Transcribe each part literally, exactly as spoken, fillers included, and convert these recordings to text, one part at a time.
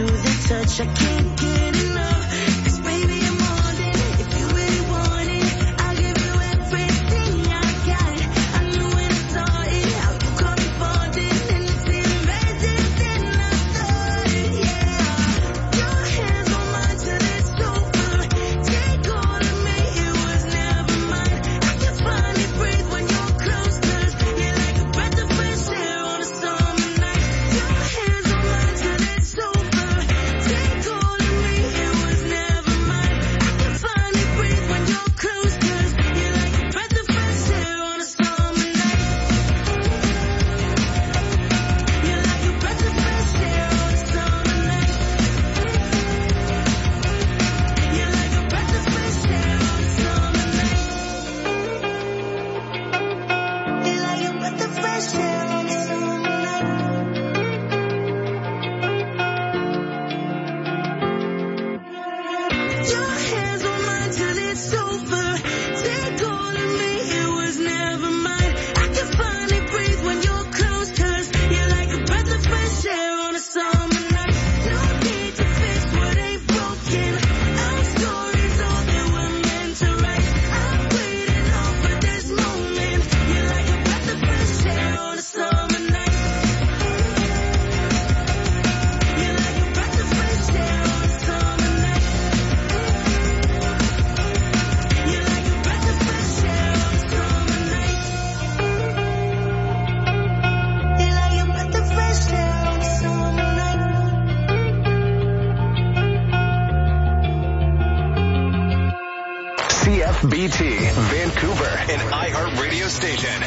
B T, Vancouver, an iHeart radio station.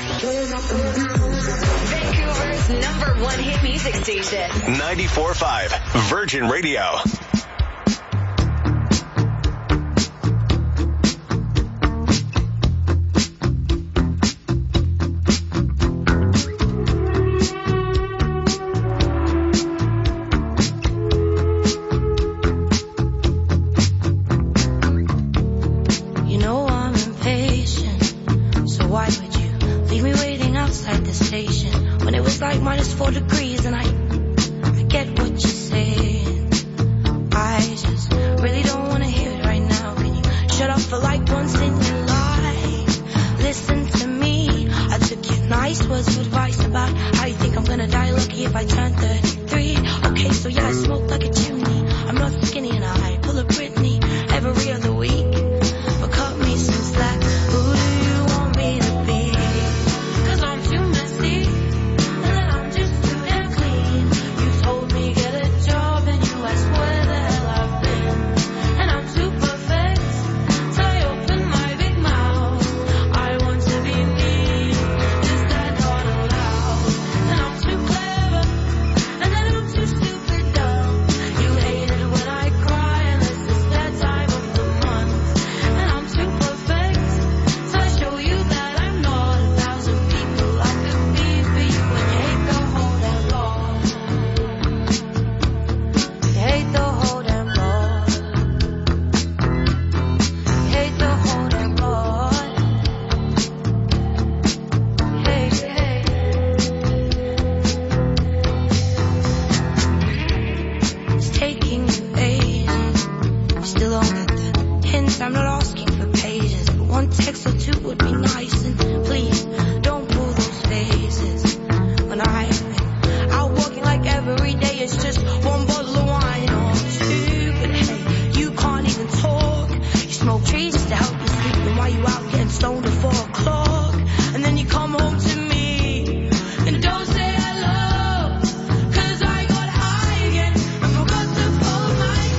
Vancouver's number one hit music station. ninety-four point five, Virgin Radio.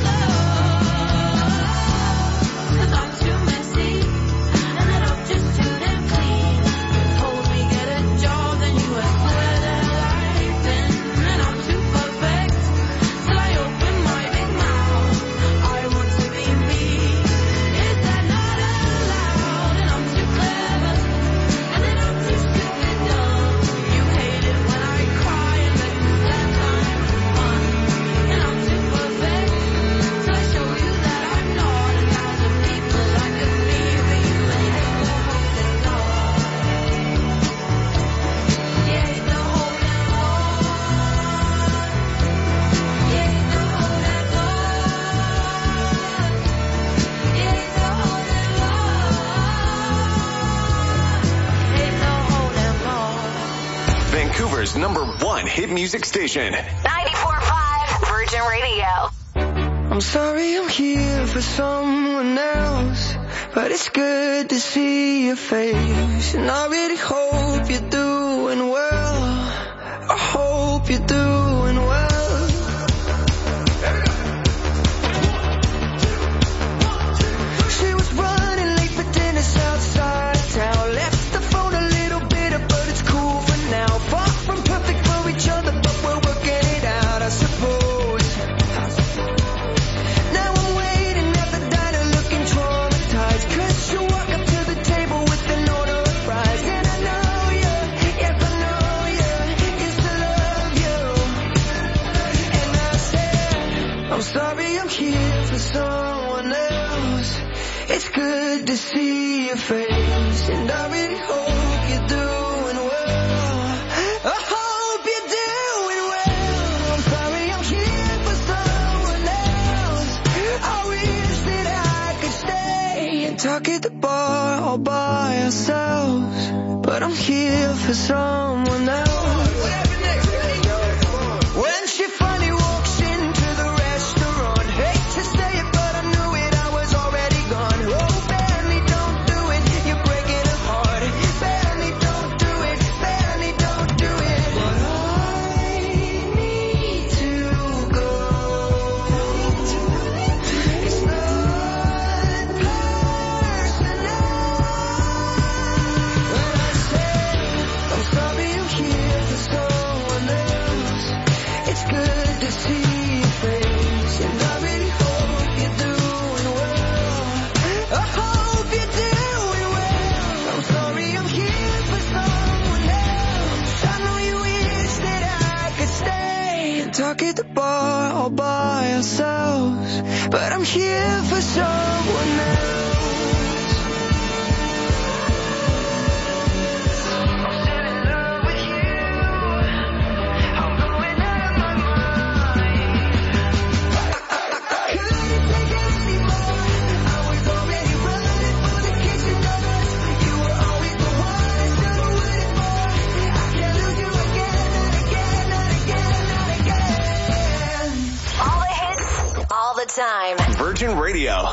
Just to number one hit music station. ninety-four point five Virgin Radio. I'm sorry I'm here for someone else, but it's good to see your face. And I really hope you're doing well. I hope you're doing well. She was running late for dinner outside town. Left the phone a little bitter, but it's cool for now. Far from perfect for each other, but we're working it out, I suppose. Now I'm waiting at the diner looking traumatized, 'cause she walked up to the table with an order of fries. And I know you, yes I know you, used to love you. And I said, I'm sorry I'm here for someone else. It's good to see your face, and I really hope you're doing well. I hope you're doing well. I'm sorry I'm here for someone else. I wish that I could stay and talk at the bar all by ourselves, but I'm here for someone else. When she finally walks into the restaurant, hate to say it, but I knew it, I was already gone. Oh, Benny, don't do it, you're breaking her heart. Benny, don't do it, Benny, don't do it. But I need to go. It's not personal. When I say I'm sorry I'm here for someone else, it's good to see your face, and I really hope you're doing well. I hope you're doing well. I'm sorry I'm here for someone else. I know you wish that I could stay and talk at the bar all by ourselves, but I'm here for someone else. I'm still in love with you. I'm going out of my mind. I couldn't take it anymore. I was already running for the kitchen doors. You were always the one I should have waited for. I can't lose you again, not again, not again, not again. All the hits, all the time. Virgin Radio.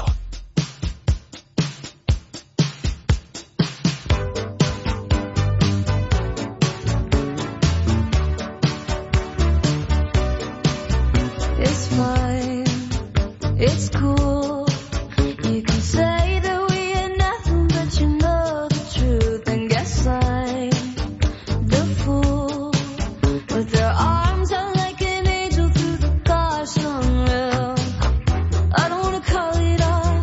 It's fine, it's cool. You can say that we ain't nothing, but you know the truth. And guess I'm the fool with their arms out like an angel through the gosh long rail. I don't wanna call it art,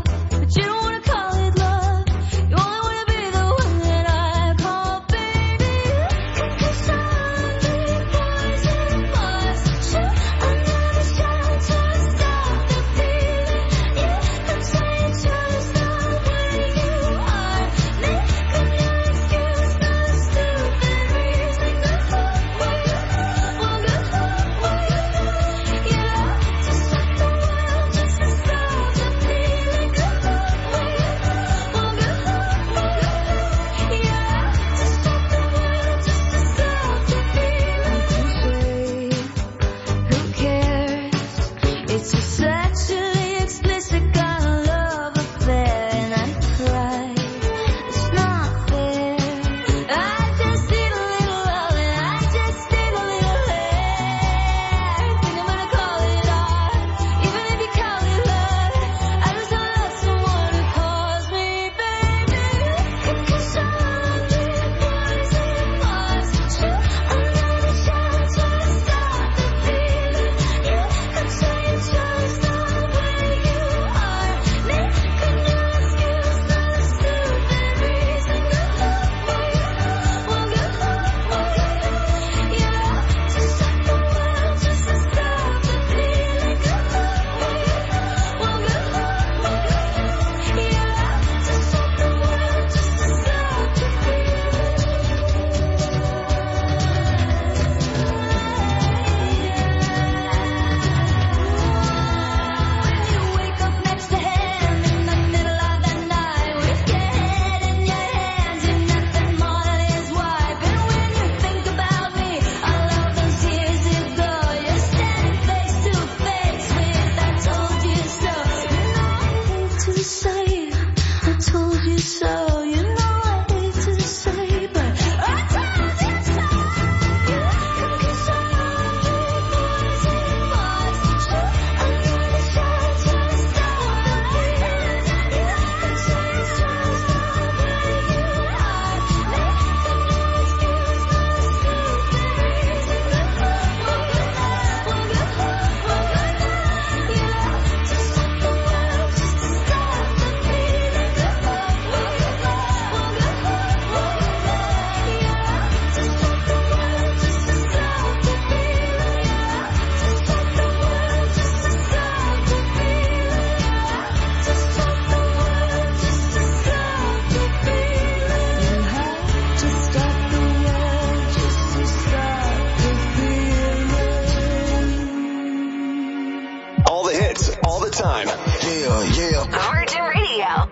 hits all the time. Yeah, yeah. Virgin Radio.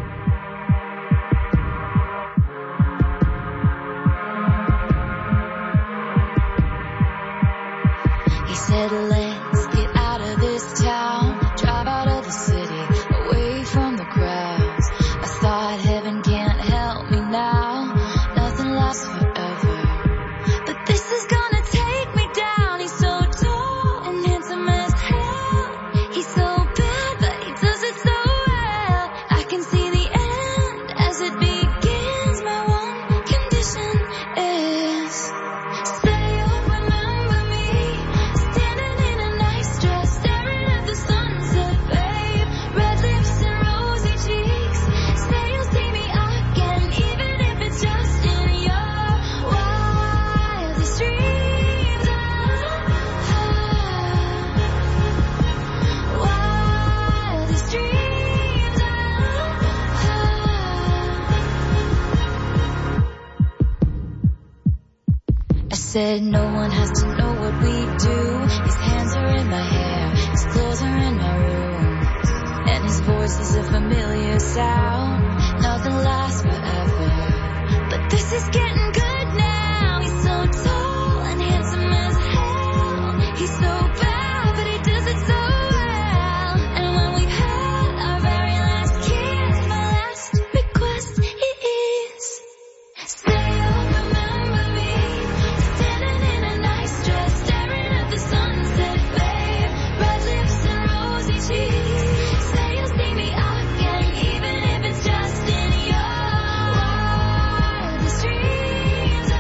He said, let's get out of this town, drive out of the city, away from the crowds. I thought heaven can't help me now, nothing lasts forever. But this is gonna take me down. He's so tall and handsome as hell. He's so bad, but he does it so well. I can see the end as it begins. My one condition is, stay you'll remember me, standing in a nice dress, staring at the sunset, babe. Red lips and rosy cheeks. Say you'll see me again, even if it's just in your wildest dreams. Ah, wildest dreams. Ah, I said no one has to know what we do. His hands are in my hair, his clothes are in my room, and his voice is a familiar sound. Nothing lasts forever, but this is getting good now. He's so tall and handsome as hell. He's so bad, but he does it so well. And when we've had our very last kiss, my last request is, stay you'll remember me, standing in a nice dress, staring at the sunset, babe. Red lips and rosy cheeks. Say you'll see me again, even if it's just in your wildest dreams. Ah,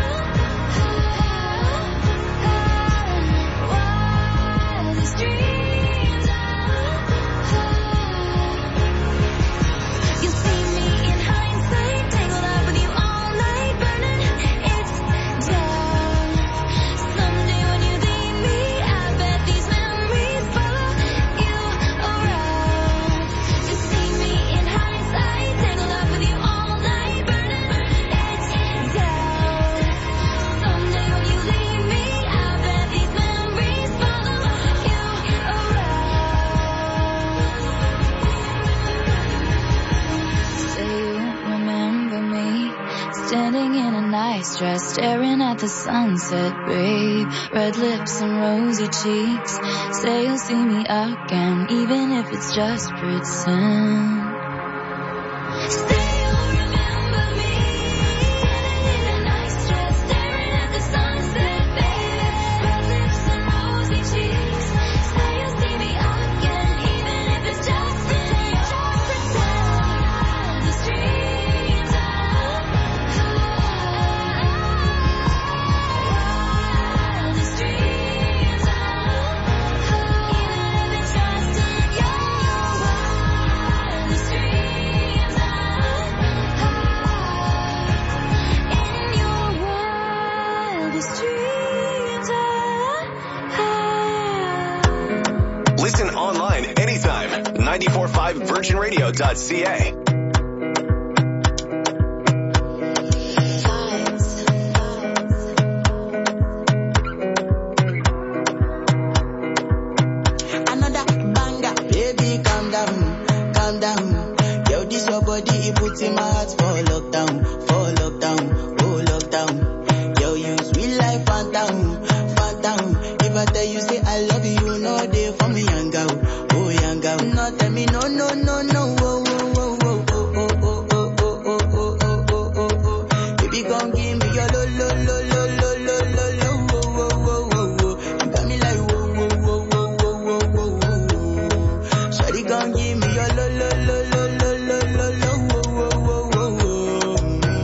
wildest dreams. Ah, you'll see me in hindsight, tangled up with you all night, burning it down. Someday when you leave me, I bet these memories follow you around. You'll see me in hindsight, tangled up with you all night, burning it down. Someday when you leave me, I bet these memories follow you around. Say you remember me, standing in a nice dress, staring at the sunset, babe. Red lips and rosy cheeks. Say you'll see me again, even if it's just pretend. Stay you'll remember me, standing in a nice dress, staring at the sunset, babe. Red lips and rosy cheeks. Say you'll see me again, even if it's just pretend. Just pretend. The streets are wild. The streets are even if it's just in your wild. The streets are in your wildest dreams. Are Listen online anytime. ninety-four point five virgin radio dot c a. Another banger, baby, calm down, calm down. Yo, this your body, it puts in my heart for lockdown, for lockdown, oh lockdown. Yo, you sweet life, phantom, phantom. If I tell you say I love you, you know they for me, young girl, oh young girl. No, tell me no, no, no, no, oh, oh, oh, oh, oh, oh, oh, oh, oh, oh, oh, oh, oh, oh, oh. Baby, come give me your lo, lo, lo, lo, lo, lo, lo, lo, oh, oh, oh, oh, oh. You got me like whoa, whoa, whoa, whoa, whoa, whoa, whoa, whoa. Shawty, come give me your lo, lo, lo, lo, lo, lo, lo, lo, oh, oh, oh, oh, oh.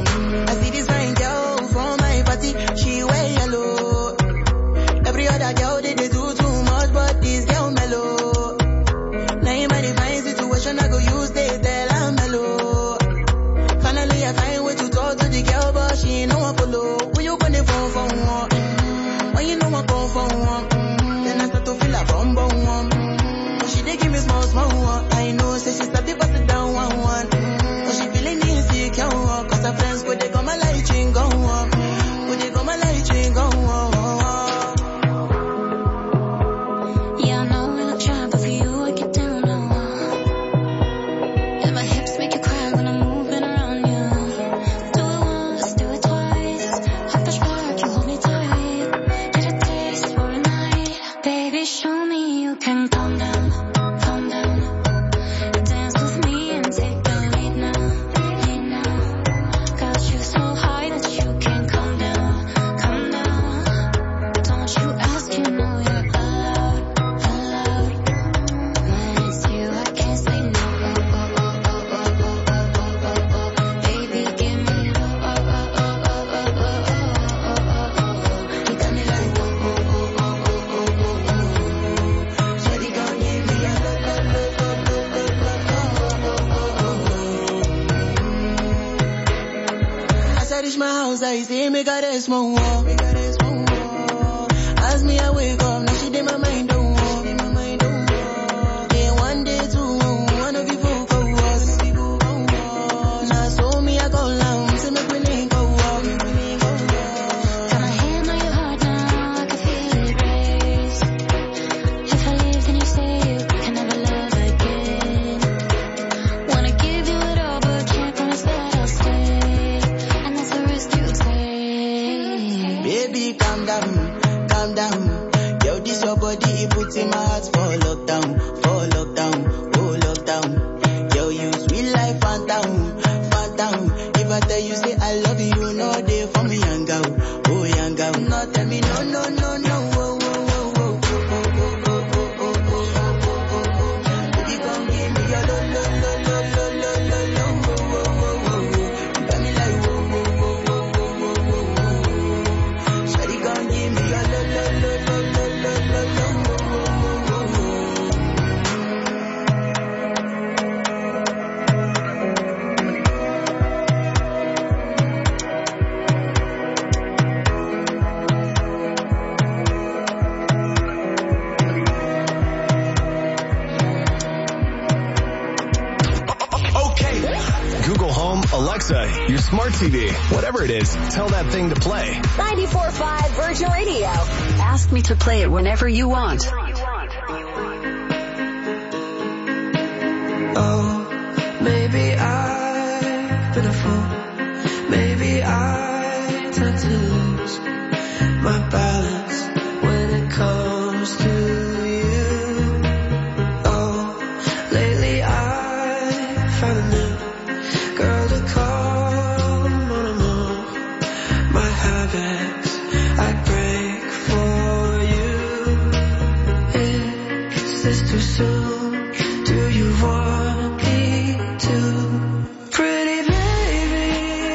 like say make her rest more. As me I wake up, now she did my mind don't walk. Then one day two, one of you folk go us. Now so me I go down, say make we link go walk. Got my hand on your heart now, I can feel it race. If I leave, then you say you can never love again. Wanna give you it all, but can't promise that I'll stay. And that's the risk you take. Baby, calm down, calm down. Yo, this your body, it puts in my heart for lockdown, for lockdown, oh lockdown. Yo, you sweet life, phantom, phantom. If I tell you say I love you, you know they for me young girl, oh young girl. No, tell me no, no, no, no, oh, oh, oh, oh, oh, oh, oh, oh, oh, oh, oh, oh. Baby, come give me your lo, lo, lo, lo, lo, lo, lo, lo, oh, oh, oh, oh. You got me like whoa, whoa, whoa, whoa, whoa, whoa, whoa. Shawty, come give me your lo, lo, lo, lo, lo, lo, lo, lo, oh, oh, oh, oh, oh. Okay. Google Home, Alexa, your smart T V, whatever it is, tell that thing to play. ninety-four point five Virgin Radio. Ask me to play it whenever you want. Oh, maybe I've been a fool. Maybe I tend to lose my balance when it comes to you. Oh, lately I found a new girl to call mon amour. My habits I break for you. Is this too soon? Do you want me to? Pretty baby,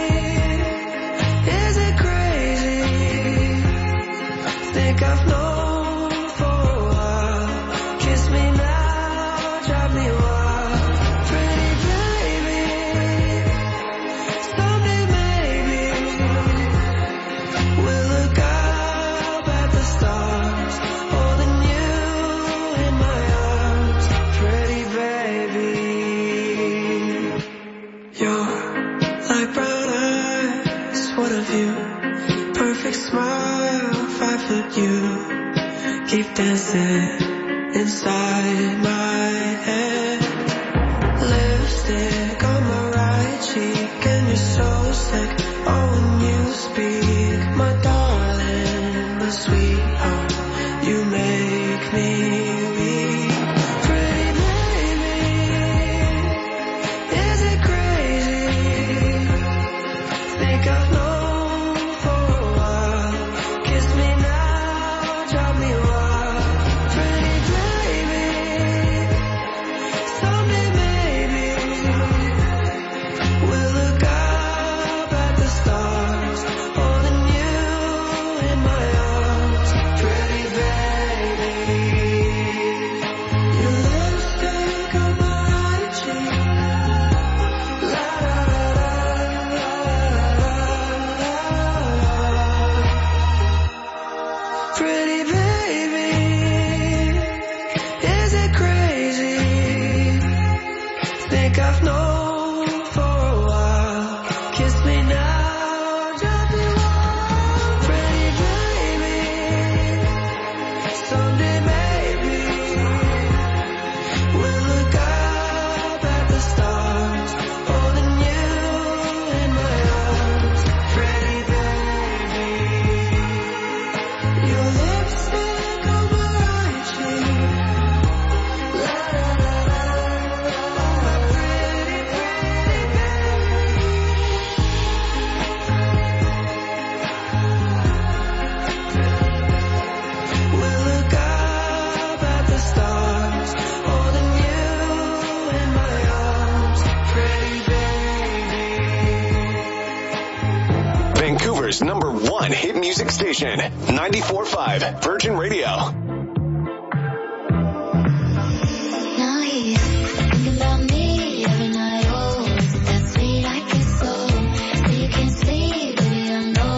is it crazy? Think I've known for a while. Kiss me now, drive me wild. Pretty baby, someday maybe we'll look up at the stars, holding you in my arms. Pretty baby, you're like brown eyes, what of you? Perfect smile, five foot you. Keep dancing inside my head. Lipstick on my right cheek, and you're so sick. Oh, when you speak, my darling, my sweetheart, you make me weak. Pretty baby, is it crazy? Think I've known for a while. Kiss me now, drive me wild. Pretty baby, someday maybe we'll look up at the stars, holding you in my arms. Pretty baby, your lipstick on my right cheek. La la la la la. Pretty baby, is it crazy? Think I've known for a while. Kiss me now, drive me wild. Pretty baby, someday maybe we'll look up at the stars, holding you in my arms. Pretty baby, your lipstick on my right cheek. La la la la la. Pretty, pretty baby. We'll look up at the stars, holding you in my arms. Pretty baby. Vancouver's number one hit music station, ninety-four point five Virgin Radio. Now he's thinking about me every night. Oh, isn't that sweet? I guess so. So you can't sleep, baby, I know.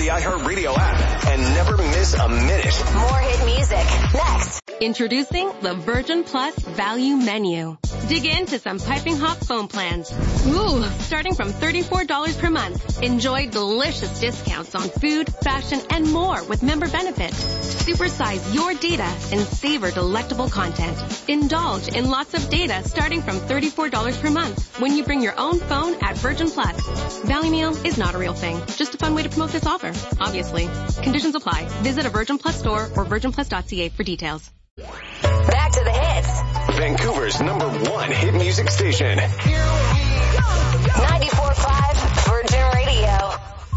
the iHeartRadio app and never miss a minute. More hit music. Next. Introducing the Virgin Plus Value Menu. Dig into some piping hot phone plans. Ooh, starting from thirty-four dollars per month. Enjoy delicious discounts on food, fashion, and more with member benefits. Supersize your data and savor delectable content. Indulge in lots of data starting from thirty-four dollars per month when you bring your own phone at Virgin Plus. Value Meal is not a real thing, just a fun way to promote this offer, obviously. Conditions apply. Visit a Virgin Plus store or virgin plus dot c a for details. Back to the hits. Vancouver's number one hit music station. ninety-four point five Virgin Radio.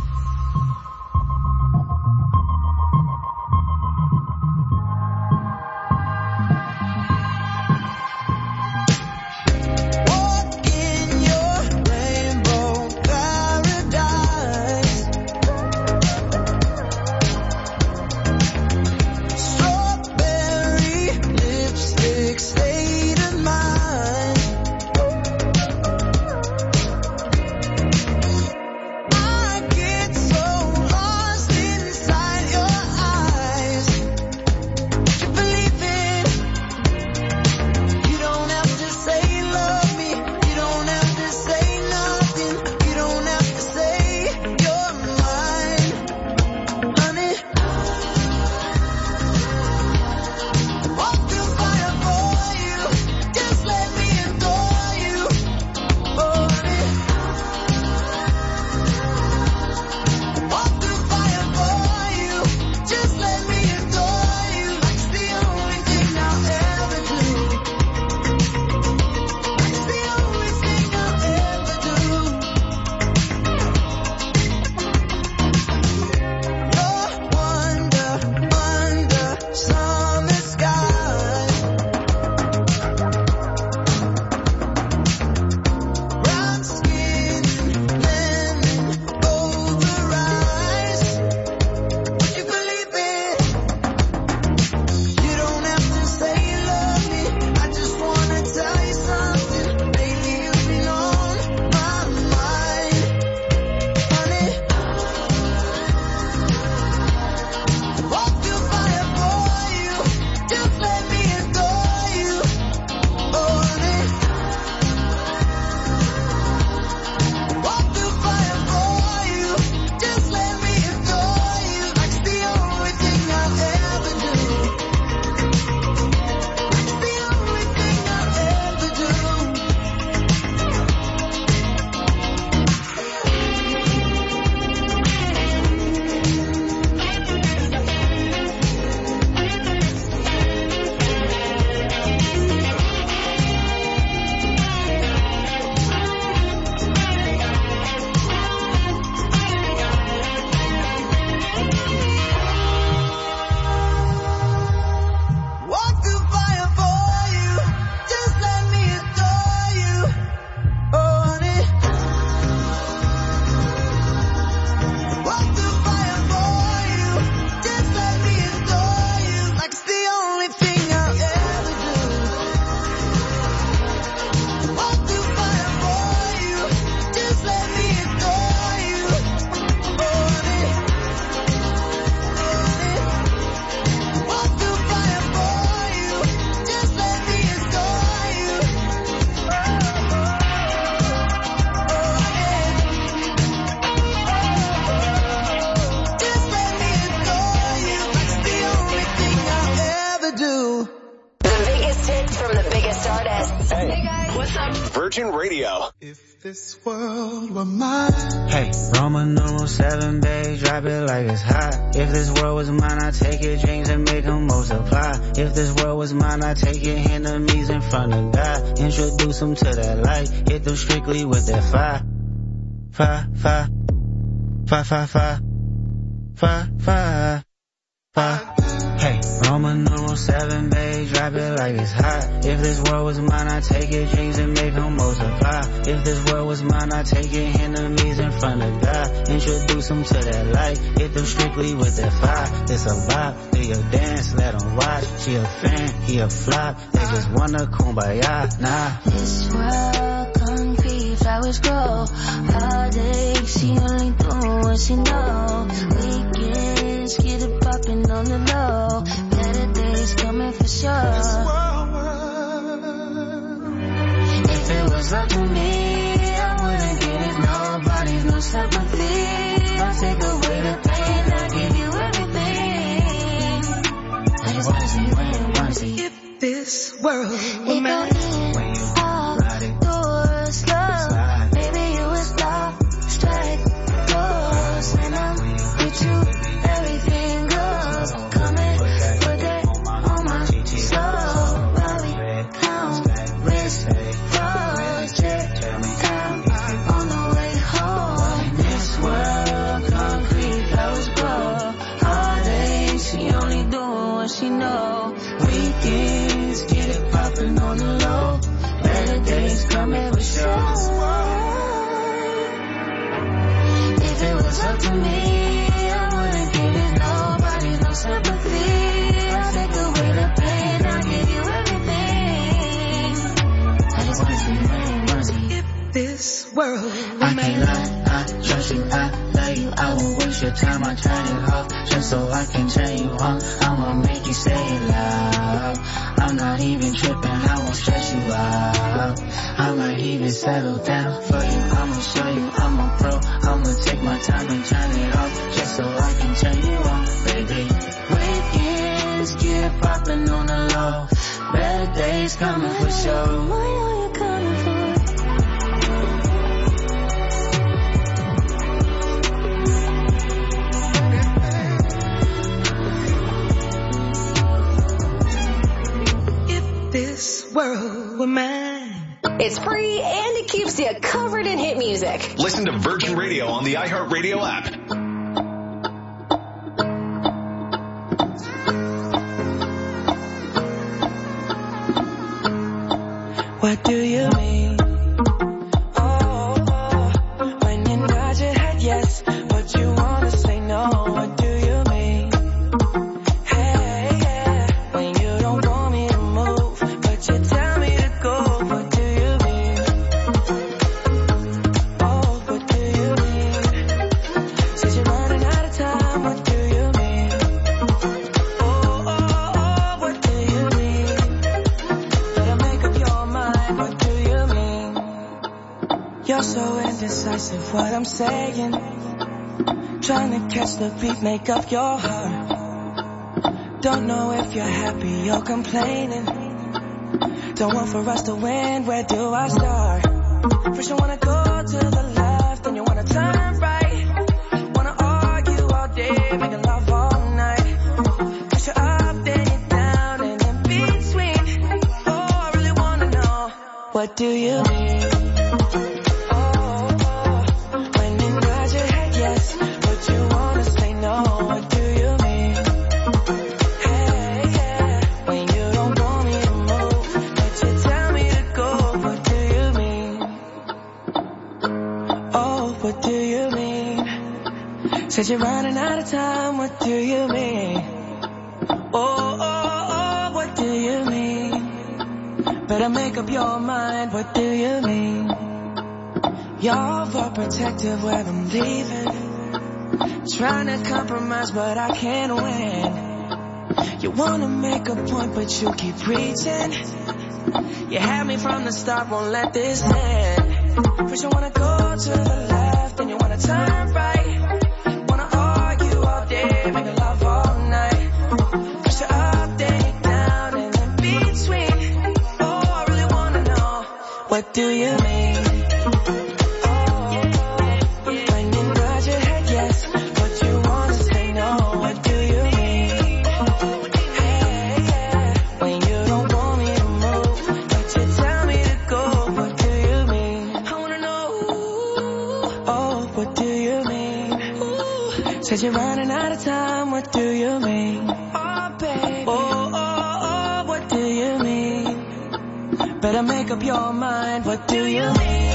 Virgin Radio. If this world were mine. Hey, Roman numeral seven, babe, drop it like it's hot. If this world was mine, I take your dreams and make them multiply. If this world was mine, I take your enemies in front of God. Introduce them to that light, hit them strictly with that fire. Fire, fire, fire, fire, fire, fire, fire, fire. Hey, Roman numeral seven, babe, drop it like it's hot. If this world was mine, I take your dreams and make them multiply. If this world was mine, I take your enemies in front of God. Introduce them to that light, hit them strictly with that fire. It's a vibe, do your dance, let them watch. She a fan, he a flop, they just wanna kumbaya, nah. This world concrete flowers grow. Heartache, she only doing what she know. Weekends, get it poppin' on the low. Better days coming for sure. If it was up to me, I wouldn't give nobody no sympathy. I'll take away the pain, I'll give you everything. I just wanna see you, I wanna see you. If this world were mine, When you ride it, Doors slow, baby you was love, strike goes. When I'm with you, everything goes. Come and put that on my soul. Rally, count, wrist, froze, check, down, on the way home. In this world, concrete flowers grow. Heartache, she only doing what she know. Weekends, get it poppin' on the low. Better days coming for sure. If it was up to me, I wouldn't give it nobody no sympathy. I'll take away the pain, I'll give you everything. I just wanna see you, I wanna see you. if this world were I can't mine, lie, I trust you, I love you. I won't waste your time, I turn it off just so I can turn you on. I'ma make you say it loud. I'm not even tripping, I won't stress you out. I might even settle down for you. I'ma show you I'm a pro. I'ma take my time and turn it off just so I can turn you on, baby. Weekends, get poppin' on the low. Better days coming for sure. What are you coming for? if this world were mine. It's free and it keeps you covered in hit music. Listen to Virgin Radio on the iHeartRadio app. What do you mean? Oh, oh, when you nod your head yes, but you wanna say no. What do you mean? Hey, yeah, when you don't want me to move, but you tell me to go. What do you mean? Oh, what do you mean? Said you're running out of time. What do you mean? Oh, oh, oh, what do you mean? Better make up your mind. What do you mean? You're so indecisive, what I'm saying. Trying to catch the beat, make up your heart. Don't know if you're happy or complaining. Don't want for us to win, where do I start? First you wanna go to the left, then you wanna turn right. Wanna argue all day, making love all night. Cause you're up, then you're down, and in between. Oh, I really wanna know, what do you mean? Oh, oh, when you nod your head yes, but you wanna say no. What do you mean? Hey, yeah, when you don't want me to move, but you tell me to go. What do you mean? Oh, what do you mean? Said you're running out of time. What do you mean? Oh, oh, oh, what do you mean? Better make up your mind. What do you mean? You're overprotective when I'm leaving. Trying to compromise, but I can't win. You wanna make a point, but you keep preaching. You had me from the start, won't let this end. First you wanna go to the left, then you wanna turn right. Wanna argue all day, make love all night. First you're up, then you're down, and in between. Oh, I really wanna know, what do you mean? Oh, when you nod your head yes, but you wanna say no. What do you mean? Hey, yeah, when you don't want me to move, but you tell me to go. What do you mean? I wanna know. Oh, what do you mean? Said you're running out of time. What do you mean? Oh, baby. Oh, oh, oh, what do you mean? Better make up your mind. What do you mean?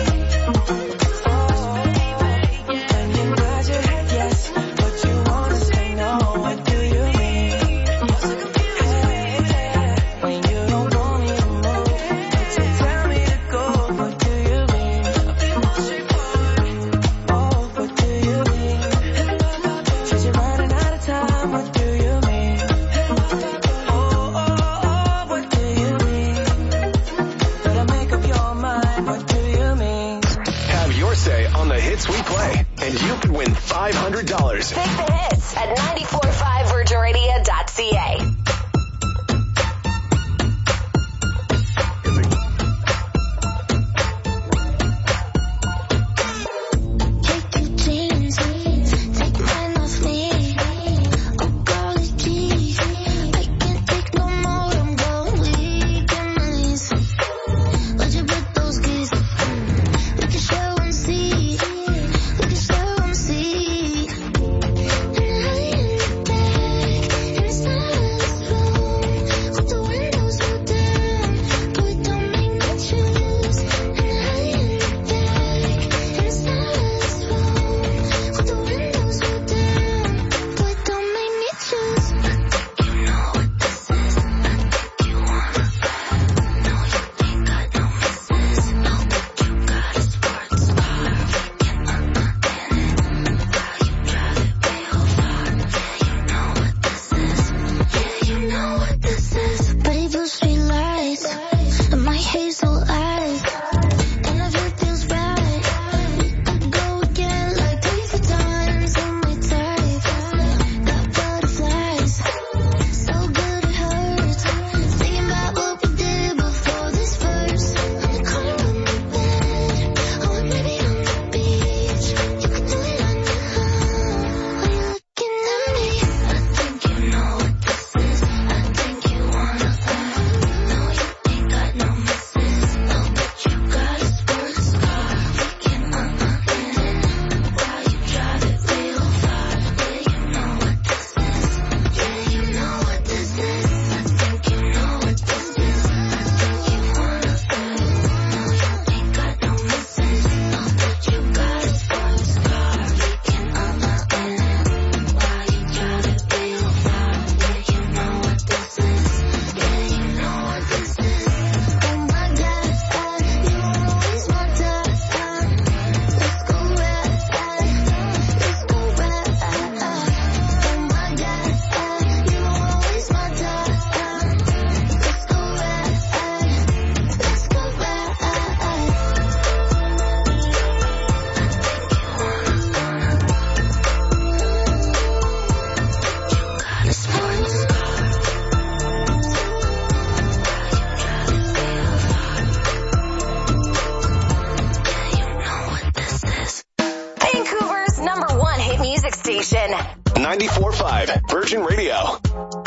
When you nod your head yes, but you wanna say no. What do you mean? Hey, yeah, when you don't want me to move, but you tell me to go. What do you mean? five hundred dollars. Pick the hits at nine four five virgin radio dot c a. ninety-four point five Virgin Radio.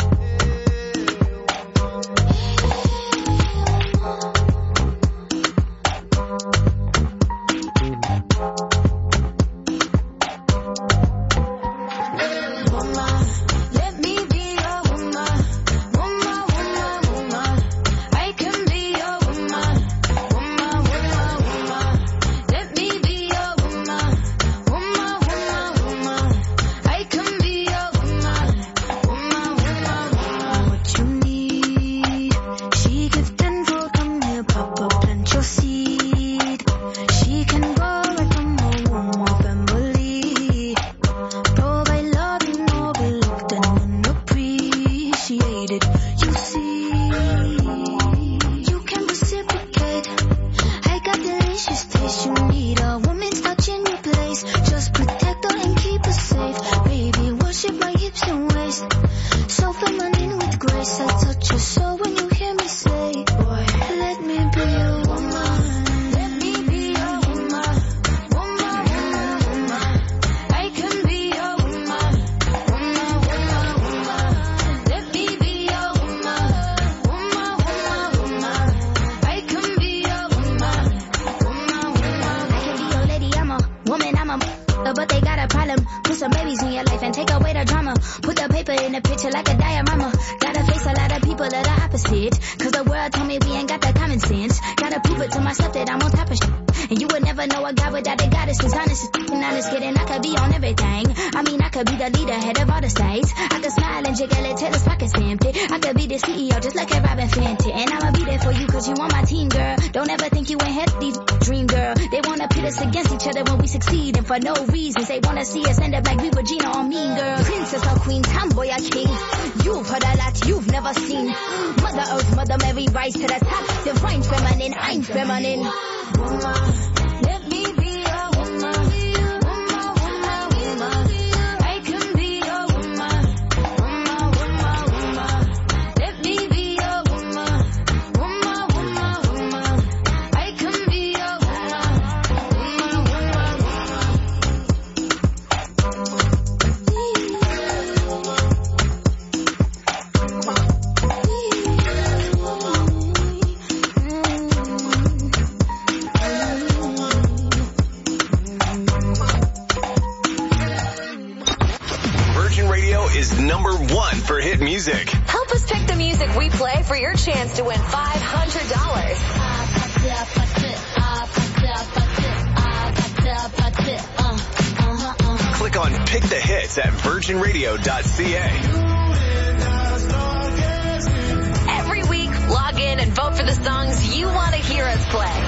For no reasons, they wanna see us end up like we Regina or Mean Girl. Princess or queen, tomboy or king. You've heard a lot you've never seen. Mother Earth, Mother Mary, rise to the top. Divine feminine, I'm feminine. Woman, let me be a woman. Woman, woman, woman. we play for your chance to win five hundred dollars. Click on Pick the Hits at virgin radio dot c a. Every week, log in and vote for the songs you want to hear us play.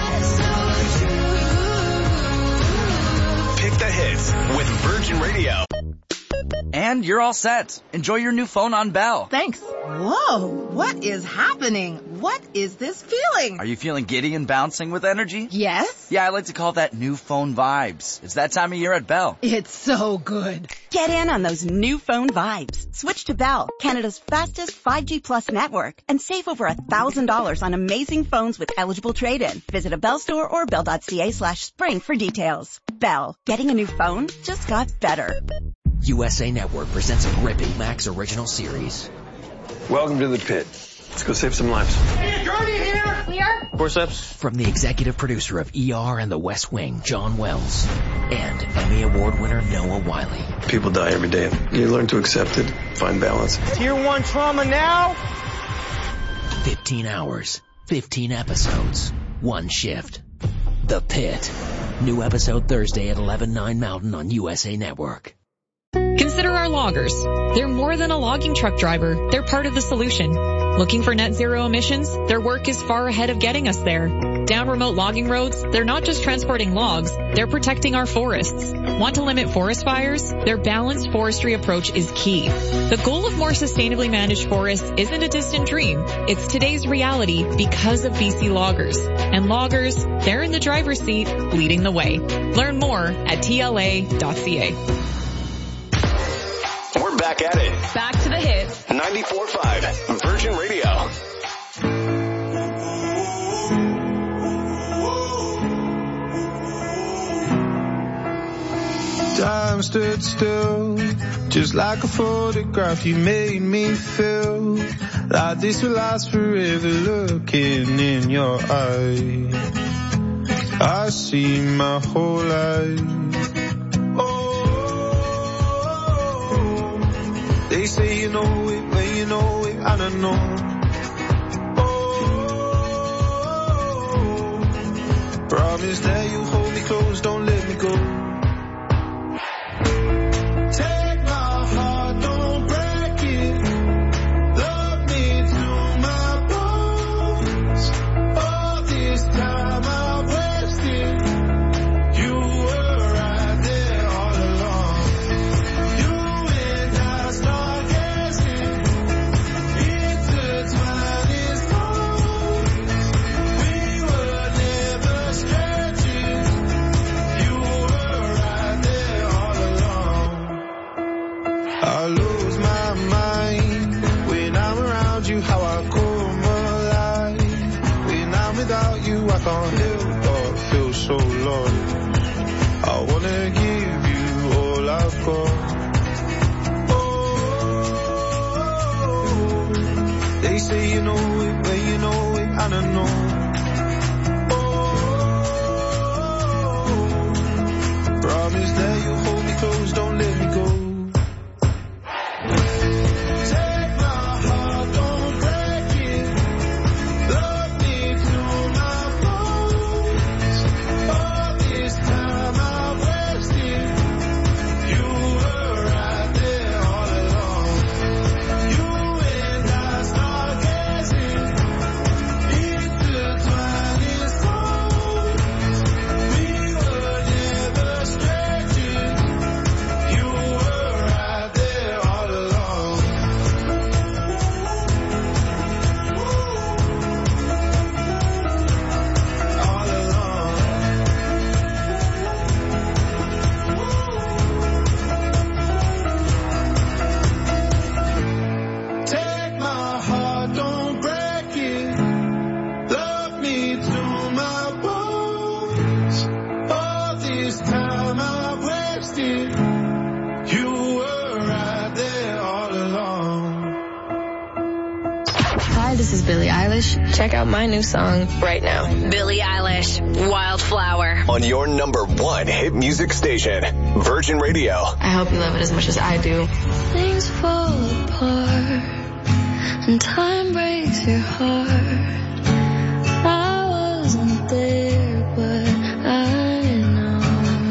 Pick the Hits with Virgin Radio. And you're all set. Enjoy your new phone on Bell. Thanks. Whoa, what is happening? What is this feeling? Are you feeling giddy and bouncing with energy? Yes. Yeah, I like to call that new phone vibes. It's that time of year at Bell. It's so good. Get in on those new phone vibes. Switch to Bell, Canada's fastest five G plus network, and save over one thousand dollars on amazing phones with eligible trade-in. Visit a Bell store or bell.ca slash spring for details. Bell, getting a new phone just got better. U S A Network presents a gripping Max original series. Welcome to the pit. Let's go save some lives. Hey, Jordy here! We are? Forceps. From the executive producer of E R and The West Wing, John Wells, and Emmy Award winner Noah Wiley. People die every day. You learn to accept it, find balance. Tier one trauma now? fifteen hours, fifteen episodes, one shift. The Pit. New episode Thursday at eleven nine Mountain on U S A Network. Consider our loggers. They're more than a logging truck driver. They're part of the solution. Looking for net zero emissions? Their work is far ahead of getting us there. Down remote logging roads, they're not just transporting logs, they're protecting our forests. Want to limit forest fires? Their balanced forestry approach is key. The goal of more sustainably managed forests isn't a distant dream. It's today's reality because of B C loggers. And loggers, they're in the driver's seat, leading the way. Learn more at T L A dot C A. We're back at it. Back to the hits. ninety-four point five Virgin Radio. Time stood still, just like a photograph. You made me feel like this will last forever. Looking in your eyes, I see my whole life. They say you know it, when you know it, I don't know. Oh, promise that you hold me close, don't let me go. Take my heart, don't break it. Love me to my bones. All this time I've wasted. You were right there all along. You and I start guessing. Intertwined in songs. We were never stretching. You were right there all along. I lose my mind when I'm around you, how I come alive. When I'm without you, I can't help but feel so lost. I wanna give you all I've got. Oh, they say you know it, when you know it, I don't know. Oh, promise that you hold me close, don't let me go. Take my heart, don't break it. Love me to my bones. All this time I've wasted. You were right there all along. You and I start guessing. Intertwined in songs. We were never stretching. You were right there all along. All along. Take my heart, don't break it. Love me to my bones. All this time I've wasted. You were right there all along. Hi, this is Billie Eilish. Check out my new song right now. Billie Eilish, Wildflower. On your number one hit music station, Virgin Radio. I hope you love it as much as I do. Things fall apart, and time breaks your heart. I wasn't there, but I know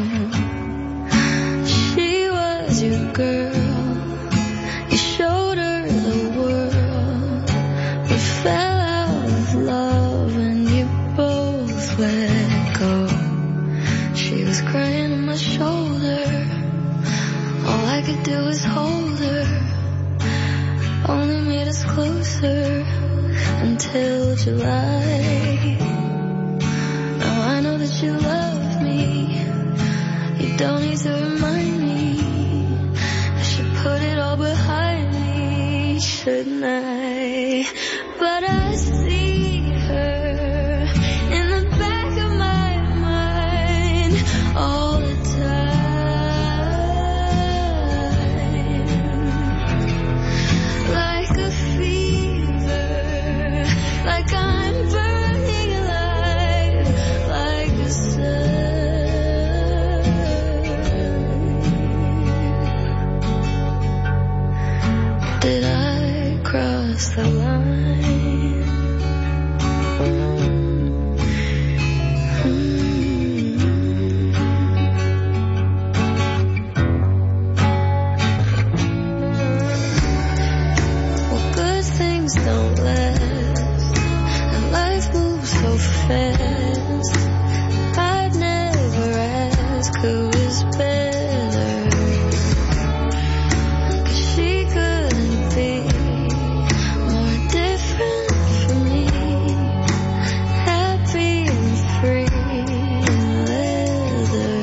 she was your girl. You showed her the world, but fell out of love and you both let go. She was crying on my shoulder, all I could do was hold her. Only made us closer until July. Now I know that you love me. You don't need to remind me. I should put it all behind me, shouldn't I? But I see her in the back of my mind all the time. Like a fever, like I'm burning alive, like a sun. Did I cross the line? Well, good things don't last, and life moves so fast. I'd never ask who is better, 'cause she couldn't be more different from me. Happy and free in leather.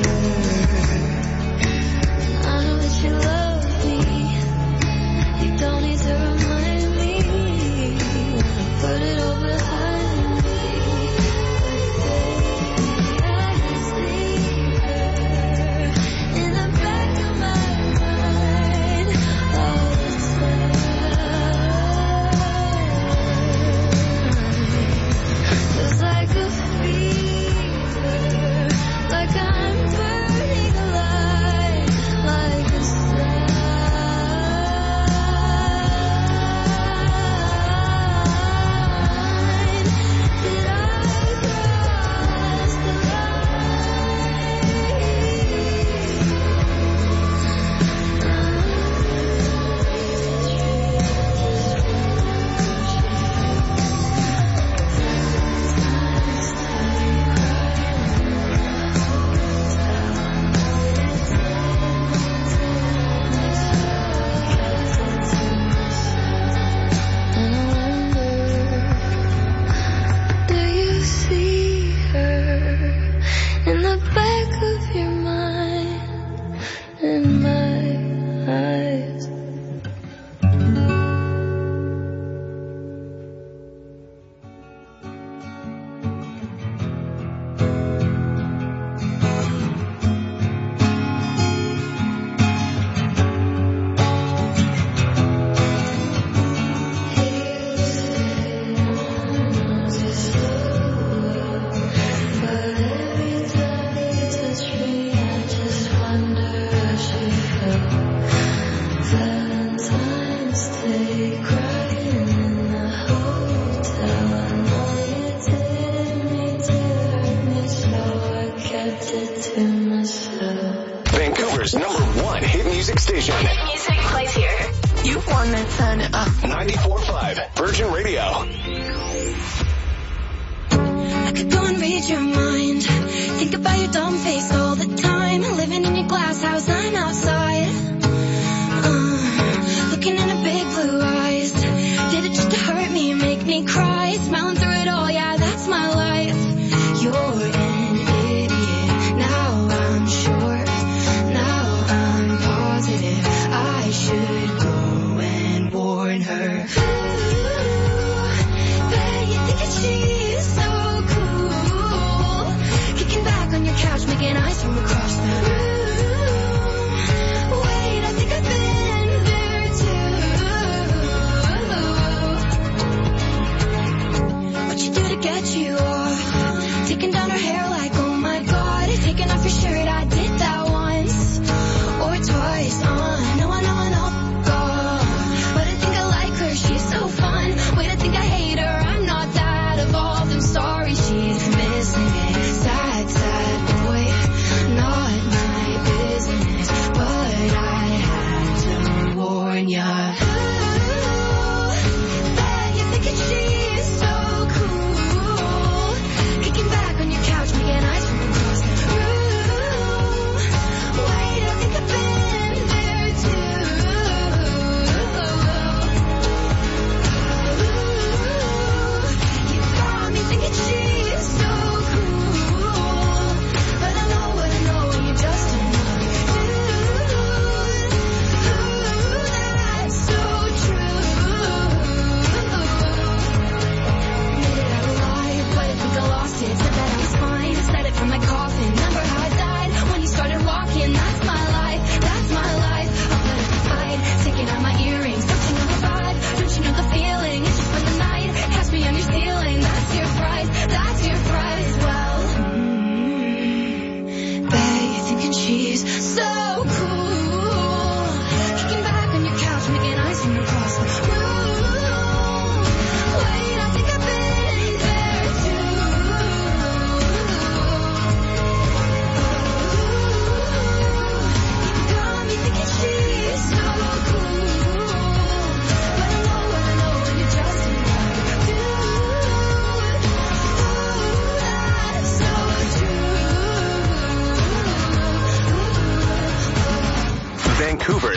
I know that you love me. You don't need to remind me. Put it all behind me. I can see her in the back of my mind all the time. Just like a fever, like I'm burning alive, like a sun. Did I cross the And I wonder, do you see her in the back of your mind, in my eyes? But every time you touch me, I just wonder how she felt. Valentine's Day, crying in the hotel. I know you didn't mean to hurt me, so I kept it to myself. Vancouver's number one hit music station. Hit music plays here. You wanna turn it up. ninety-four point five Virgin Radio. I could go and read your mind. Think about your dumb face all the time. Living in your glass house, I'm outside. Uh, looking in her big blue eyes. Did it just to hurt me and make me cry? Smiling through it all, yeah, that's my life. You're an idiot. Now I'm sure. Now I'm positive. I should go and warn her. Ooh, bet you think that she's so cool. Kicking back on your couch, making eyes from across the room. Wait, I think I've been there too. What you do to get you off? Taking down her hair like, oh my god. Taking off your shirt, I did that once or twice. Uh, no, I know, I know, God. But I think I like her, she's so fun.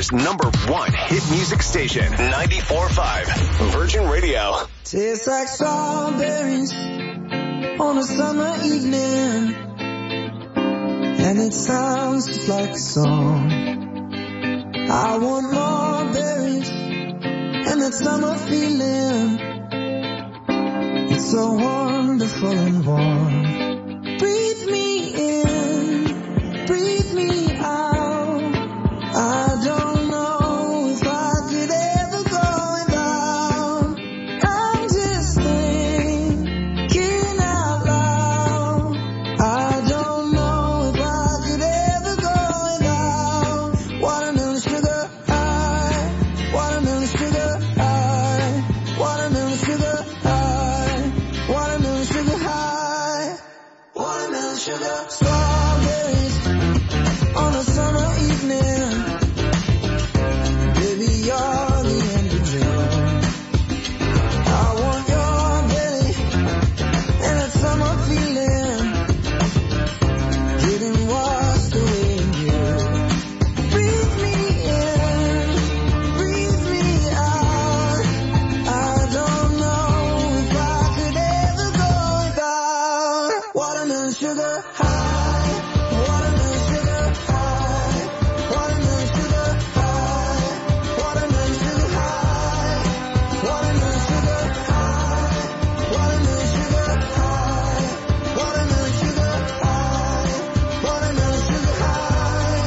Vancouver's number one hit music station, ninety-four point five Virgin Radio. Tastes like strawberries on a summer evening, and it sounds just like a song. I want more berries and that summer feeling. It's so wonderful and warm. Breathe me in, breathe me out. I don't know if I could ever go without. I'm just thinking out loud. I don't know if I could ever go without. Watermelon sugar high, watermelon sugar high, watermelon sugar high, watermelon sugar high, watermelon sugar. Strawberries on a summer evening. Baby, you're the end of dream. I want your belly and that summer feeling, getting washed away in you. Breathe me in, breathe me out. I don't know if I could ever go without. Watermelon sugar high, watermelon sugar high, watermelon sugar high, watermelon sugar high, watermelon sugar high, watermelon sugar high, watermelon sugar high, watermelon sugar high.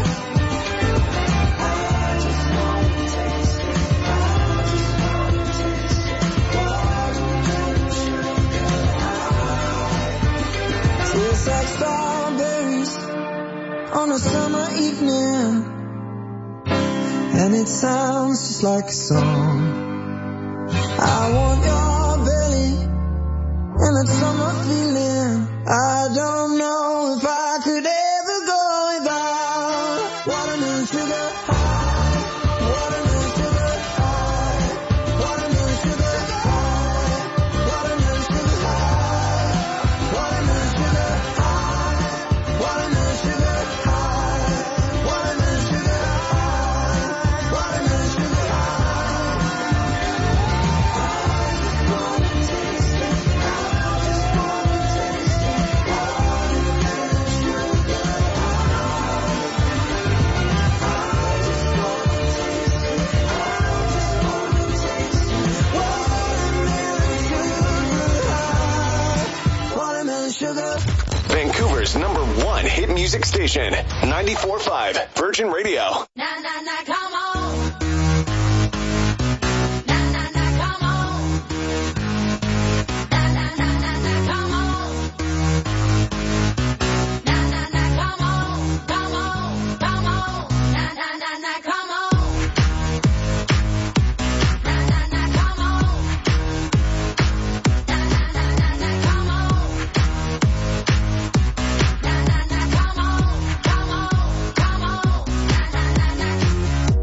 I just want to taste it. I just want to taste it. Watermelon sugar high. Tastes like strawberries on a summer evening, and it sounds just like a song. I want your belly and that summer feeling. I don't know if I could ever go without. Watermelon sugar high, watermelon sugar high, watermelon sugar high, watermelon sugar high, watermelon sugar high, watermelon sugar high, watermelon sugar high, watermelon sugar watermelon sugar. Vancouver's number one hit music station, ninety-four point five Virgin Radio. Na na na, come on. Na na na, come on. Na na na na na, come on. Na na na, come on, come on, come on. Na na na na, come on. Na na na, come on. Na na na na na, come on. Na na na, come on, come on, come on. Na na na na.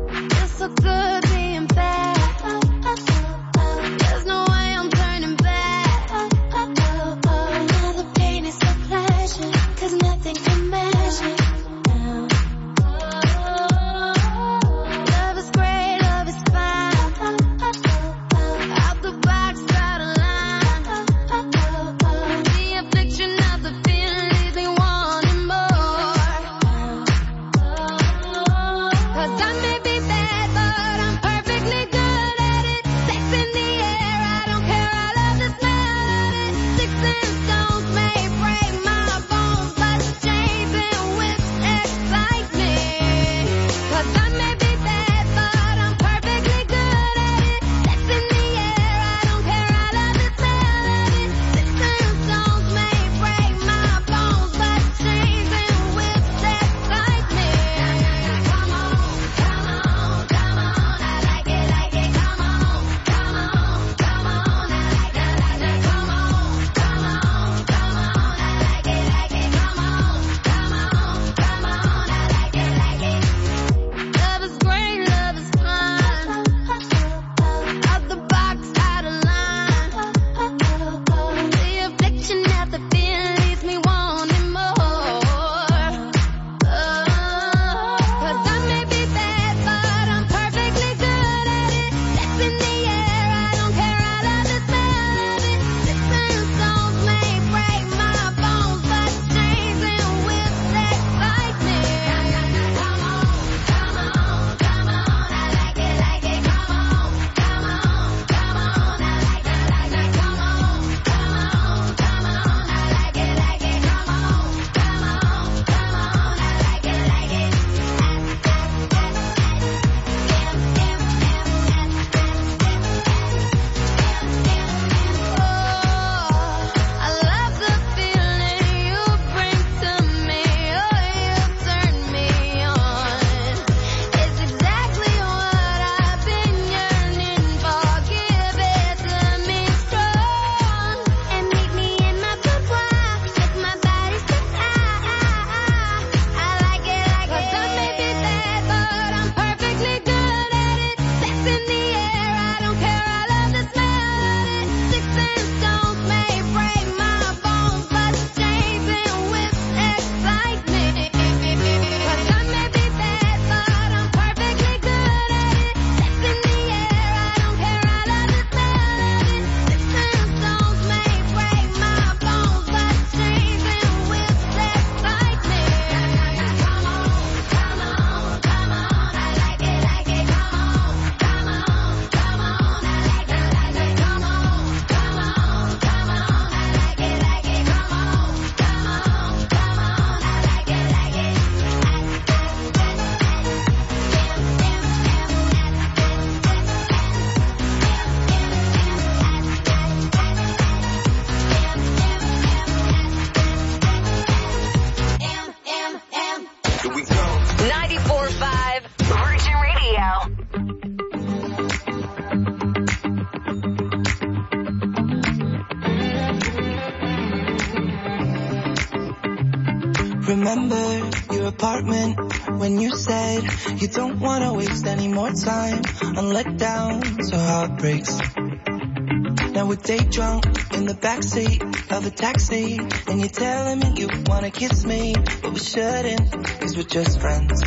Remember your apartment when you said you don't want to waste any more time on letdowns or heartbreaks. Now we're day drunk in the backseat of a taxi, and you're telling me you want to kiss me, but we shouldn't, cause we're just friends.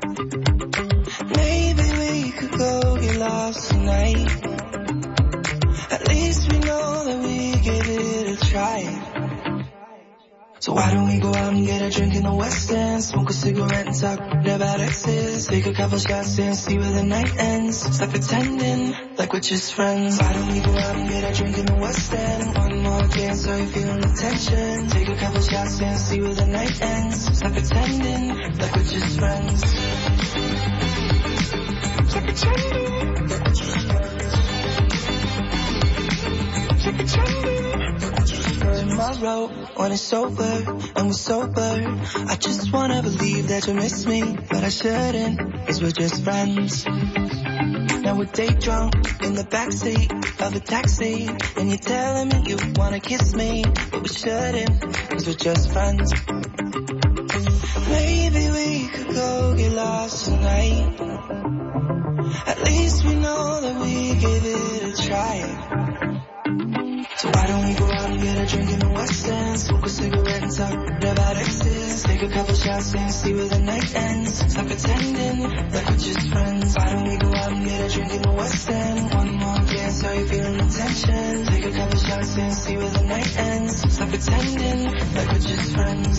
Maybe we could go get lost tonight. At least we know that we give it a try. So why don't we go out and get a drink in the West End, smoke a cigarette and talk about exes, take a couple shots and see where the night ends. Stop pretending like we're just friends. Why don't we go out and get a drink in the West End, one more dance so you're feeling the tension, take a couple shots and see where the night ends. Stop pretending like we're just friends. Stop pretending like we're just friends. Stop pretending. Tomorrow, when it's over and we're sober, I just wanna believe that you miss me, but I shouldn't, cause we're just friends. Now we're day drunk in the backseat of a taxi, and you're telling me you wanna kiss me, but we shouldn't, cause we're just friends. Maybe we could go get lost tonight. At least we know that we gave it a try. So why don't we go out and get a drink in the West End, smoke a cigarette and talk about exes, take a couple shots and see where the night ends. Stop pretending like we're just friends. Why don't we go out and get a drink in the West End, one more dance so you're feeling the tension, take a couple shots and see where the night ends. Stop pretending like we're just friends.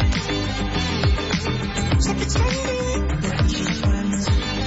Stop pretending like we're just friends.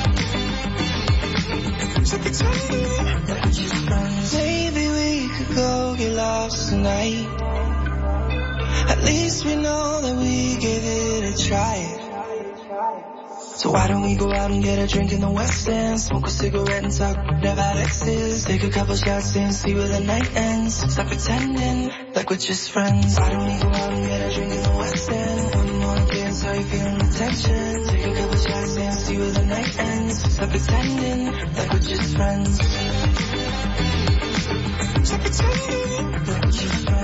Stop pretending like we're just friends. Maybe we could go get lost tonight. At least we know that we gave it a try. So why don't we go out and get a drink in the West End, smoke a cigarette and talk about exes, take a couple shots and see where the night ends. Stop pretending like we're just friends. Why don't we go out and get a drink in the West End, one more dance so you're feeling the tension, take a couple shots and see where the night ends. Stop pretending like we're just friends. Stop pretending like we're just friends.